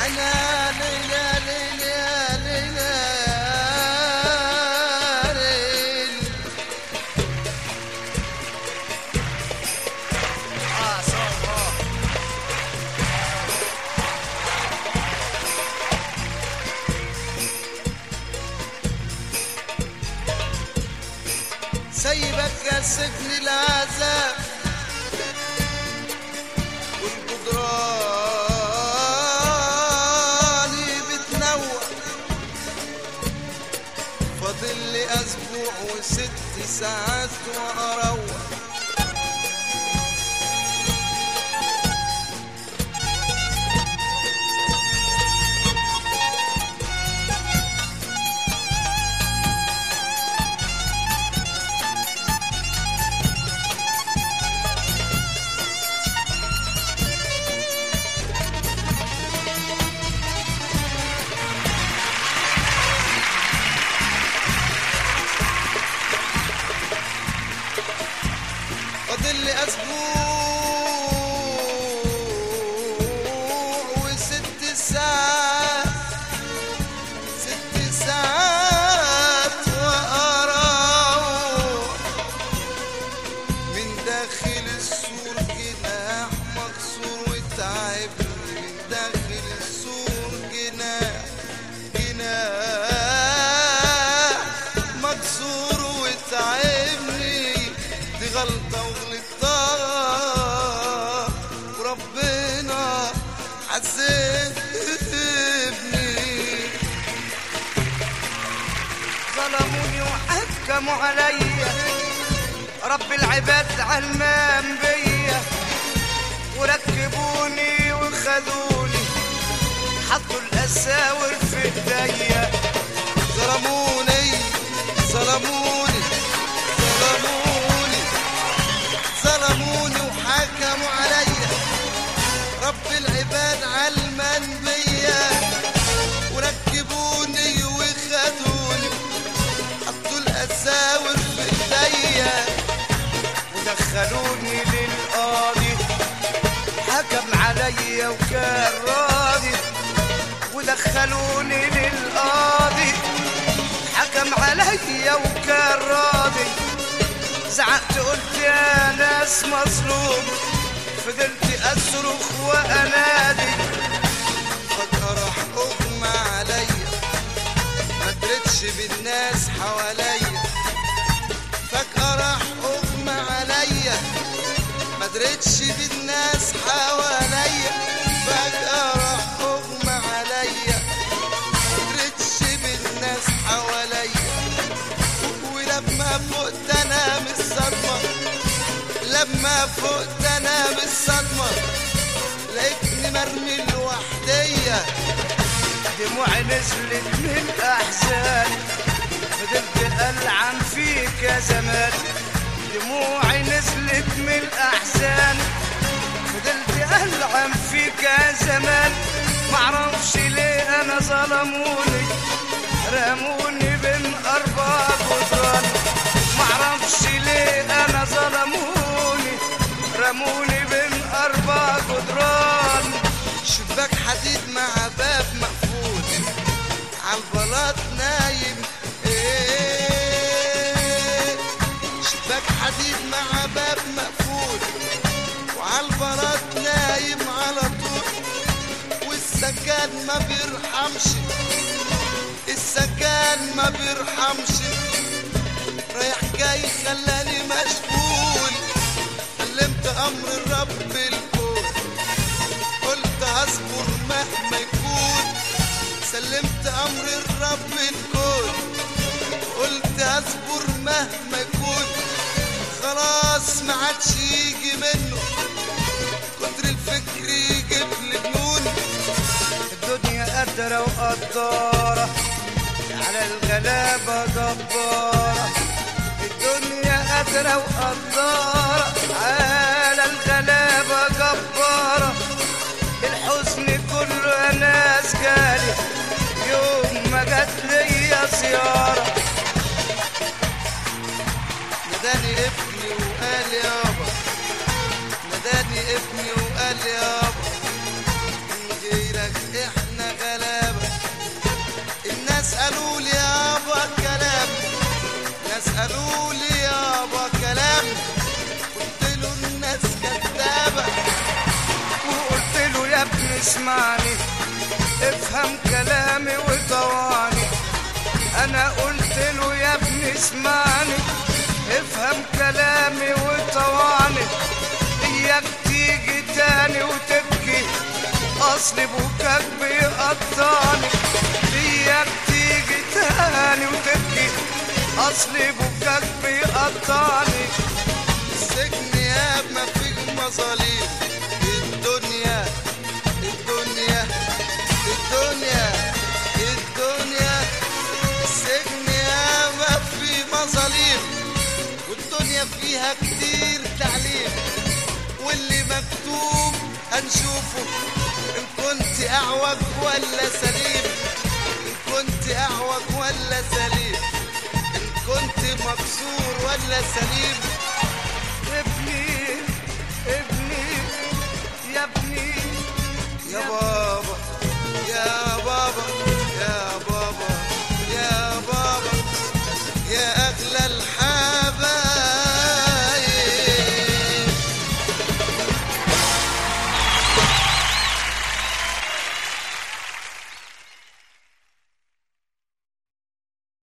سيبك يا سجن العذاب والجدران بتنوع، فاضل لي اسبوع وست ساعات واروح. فاضل لي اسبوع وست ساعات، ست ساعات واروح. من داخل السور جناح مكسور وتعبني، من داخل السور جناح مكسور وتعبني. دي غلطة وغلطتها وربنا عذبني. ظلموني وحكموا عليا، رب العباد علمان بيا، وركبوني وخذوني حطوا الأساور في ايديا. ظلموني ظلموني ظلموني ظلموني وحكموا عليا، رب العباد علمان بيا، وركبوني وخدوني حطوا الأساور في ايديا. ودخلوني للقاضي حكم عليا وكان راضي، ودخلوني للقاضي حكم عليا وكان راضي. زعقت قلت يا ناس مظلوم، فضلت أصرخ وأنادي. فجأة راح أغمى عليا، مدرتش بالناس حواليا. فجأة راح أغمى عليا، مدرتش بالناس حواليا. فجأة راح أغمى عليا، مدرتش بالناس حواليا. ولما فقت أنا من الصدمة، لما فقت أنا من الصدمة، لقيتني مرمي لوحديا. دموعي نزلت من الأحزان، فضلت ألعن فيك يا زمان. دموعي نزلت من الأحزان، فضلت ألعن فيك يا زمان. معرفش ليه أنا ظلموني، رموني بين أربع جدران. معرفش ليه أنا ظلموني، رموني بين أربع جدران. شباك حديد مع باب مقفول، عالبلاط نايم شباك حديد مع باب مقفول، وعالبلاط نايم على طول. والسكان ما بيرحمش، السكان ما بيرحمش. رايح جاي خلاني مشغول، سلمت امر الرب الكون، قلت هصبر مهما يكون. سلمت امر الرب الكون، قلت هصبر مهما يكون. خلاص ما عادش يجي منه، كتر الفكر يجيب لي جنون. الدنيا قادرة وقدارة على الغلابة جبارة. الدنيا قادرة وقدارة على الغلابة جبارة. الحزن كله يا ناس جالي يوم ما جات ليا زيارة. ناداني ابني وقال يابا، ناداني ابني وقال يابا، من غيرك احنا ابني اسمعني افهم كلامي وطوعني. انا قلت له يا ابني اسمعني افهم كلامي وطوعني. اياك تيجي تاني وتبكي اصل بكاك بيقطعني. اياك تيجي تاني وتبكي اصل بكاك بيقطعني. السجن يا ما فيه مظاليم. الدنيا الدنيا الدنيا الدنيا السجن يا ما فيه مظاليم، والدنيا فيها كتير تعليم، واللي مكتوب هنشوفه إن كنت أعوج ولا سليم. إن كنت أعوج ولا سليم، إن كنت مكسور ولا سليم. ابني